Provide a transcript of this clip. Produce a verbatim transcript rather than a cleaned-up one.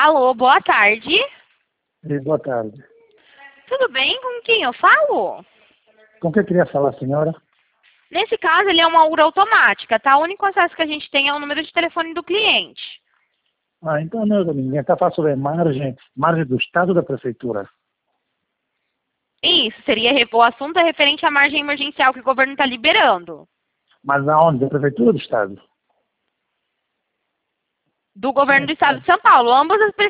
Alô, boa tarde. E boa tarde. Tudo bem? Com quem eu falo? Com que eu queria falar, senhora? Nesse caso, ele é uma U R A automática, tá? O único acesso que a gente tem é o número de telefone do cliente. Ah, então não é de ninguém. Está falando sobre margem, margem do Estado ou da Prefeitura? Isso, seria re- o assunto é referente à margem emergencial que o governo está liberando. Mas aonde? Da Prefeitura ou do Estado? Do governo do estado de São Paulo. Ambas as